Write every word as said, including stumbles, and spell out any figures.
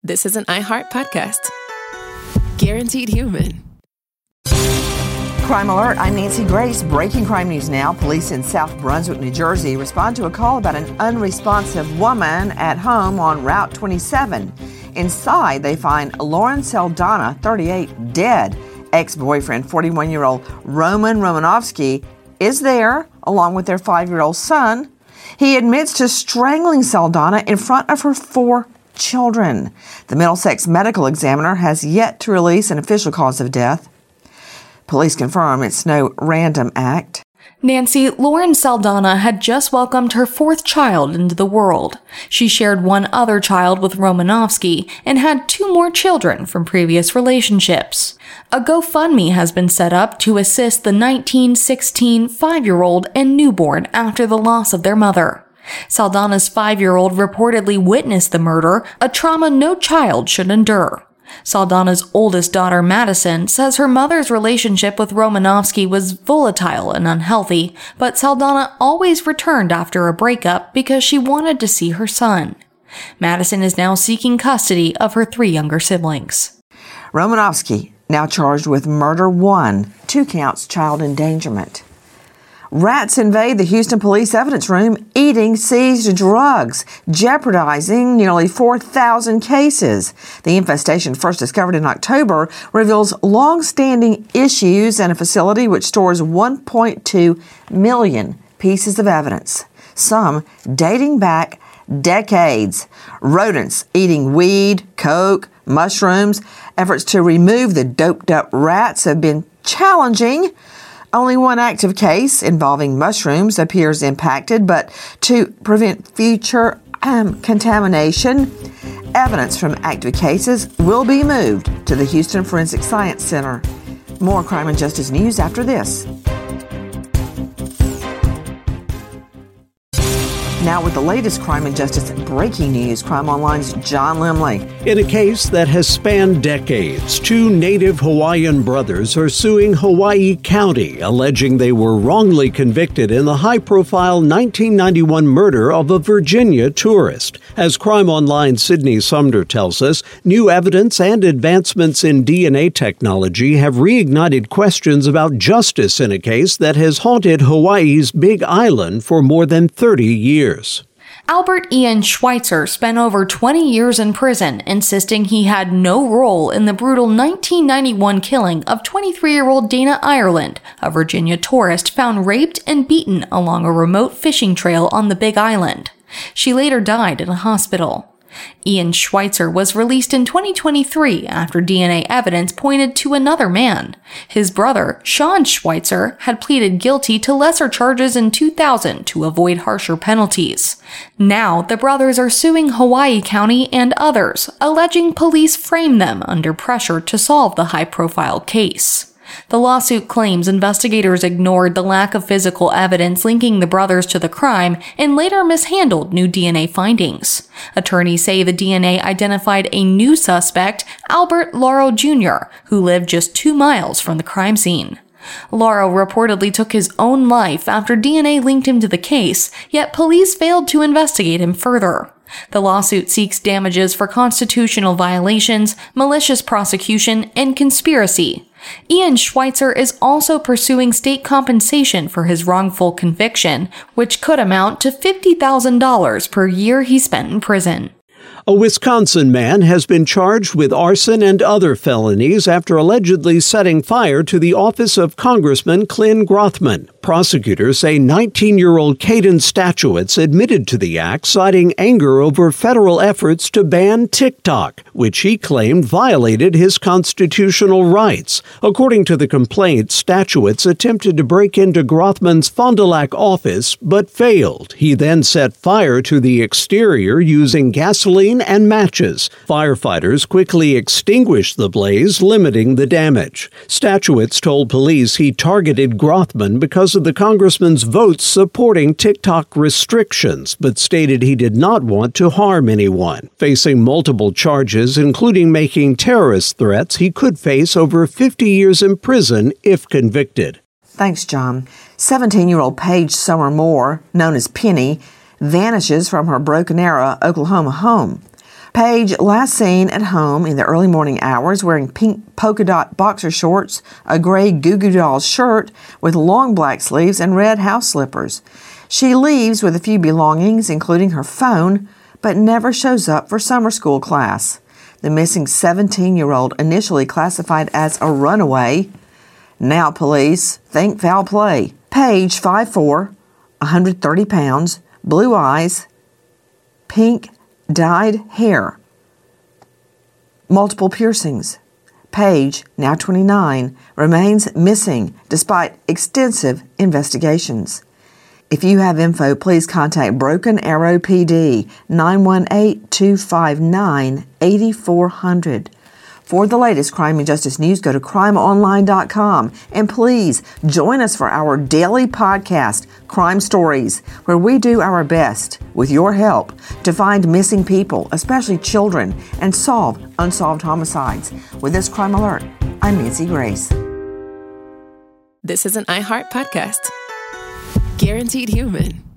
This is an iHeart podcast. Guaranteed human. Crime Alert, I'm Nancy Grace. Breaking crime news now. Police in South Brunswick, New Jersey respond to a call about an unresponsive woman at home on Route twenty-seven. Inside, they find Lauren Saldana, thirty-eight, dead. Ex-boyfriend, forty-one-year-old Roman Romanovsky, is there, along with their five-year-old son. He admits to strangling Saldana in front of her four children. The Middlesex medical examiner has yet to release an official cause of death. Police confirm it's no random act. Nancy, Lauren Saldana had just welcomed her fourth child into the world. She shared one other child with Romanovsky and had two more children from previous relationships. A GoFundMe has been set up to assist the nineteen, sixteen, five-year-old and newborn after the loss of their mother. Saldana's five-year-old reportedly witnessed the murder, a trauma no child should endure. Saldana's oldest daughter, Madison, says her mother's relationship with Romanovsky was volatile and unhealthy, but Saldana always returned after a breakup because she wanted to see her son. Madison is now seeking custody of her three younger siblings. Romanovsky, now charged with murder one, two counts child endangerment. Rats invade the Houston police evidence room, eating seized drugs, jeopardizing nearly four thousand cases. The infestation, first discovered in October, reveals long-standing issues in a facility which stores one point two million pieces of evidence, some dating back decades. Rodents eating weed, coke, mushrooms. Efforts to remove the doped-up rats have been challenging. Only one active case involving mushrooms appears impacted, but to prevent future um, contamination, evidence from active cases will be moved to the Houston Forensic Science Center. More crime and justice news after this. Now with the latest crime and justice breaking news, Crime Online's John Limley. In a case that has spanned decades, two native Hawaiian brothers are suing Hawaii County, alleging they were wrongly convicted in the high-profile nineteen ninety-one murder of a Virginia tourist. As Crime Online's Sydney Sumner tells us, new evidence and advancements in D N A technology have reignited questions about justice in a case that has haunted Hawaii's Big Island for more than thirty years. Albert Ian Schweitzer spent over twenty years in prison, insisting he had no role in the brutal nineteen ninety-one killing of twenty-three-year-old Dana Ireland, a Virginia tourist found raped and beaten along a remote fishing trail on the Big Island. She later died in a hospital. Ian Schweitzer was released in twenty twenty-three after D N A evidence pointed to another man. His brother, Sean Schweitzer, had pleaded guilty to lesser charges in two thousand to avoid harsher penalties. Now, the brothers are suing Hawaii County and others, alleging police framed them under pressure to solve the high-profile case. The lawsuit claims investigators ignored the lack of physical evidence linking the brothers to the crime and later mishandled new D N A findings. Attorneys say the D N A identified a new suspect, Albert Lauro Junior, who lived just two miles from the crime scene. Lauro reportedly took his own life after D N A linked him to the case, yet police failed to investigate him further. The lawsuit seeks damages for constitutional violations, malicious prosecution, and conspiracy. Ian Schweitzer is also pursuing state compensation for his wrongful conviction, which could amount to fifty thousand dollars per year he spent in prison. A Wisconsin man has been charged with arson and other felonies after allegedly setting fire to the office of Congressman Clint Grothman. Prosecutors say nineteen-year-old Caden Statuitz admitted to the act, citing anger over federal efforts to ban TikTok, which he claimed violated his constitutional rights. According to the complaint, Statuitz attempted to break into Grothman's Fond du Lac office, but failed. He then set fire to the exterior using gasoline and matches. Firefighters quickly extinguished the blaze, limiting the damage. Statuitz told police he targeted Grothman because of the congressman's votes supporting TikTok restrictions, but stated he did not want to harm anyone. Facing multiple charges, including making terrorist threats, he could face over fifty years in prison if convicted. Thanks, John. seventeen-year-old Paige Summer Moore, known as Penny, vanishes from her Broken Arrow, Oklahoma home. Paige, last seen at home in the early morning hours wearing pink polka dot boxer shorts, a gray Goo Goo Dolls shirt with long black sleeves, and red house slippers. She leaves with a few belongings, including her phone, but never shows up for summer school class. The missing seventeen-year-old, initially classified as a runaway. Now police think foul play. Paige, five foot four, one hundred thirty pounds, blue eyes, pink dyed hair, multiple piercings. Paige, now twenty-nine, remains missing despite extensive investigations. If you have info, please contact Broken Arrow P D, nine one eight, two five nine, eight four zero zero. For the latest crime and justice news, go to crime online dot com. And please join us for our daily podcast, Crime Stories, where we do our best, with your help, to find missing people, especially children, and solve unsolved homicides. With this Crime Alert, I'm Nancy Grace. This is an iHeart podcast. Guaranteed Human.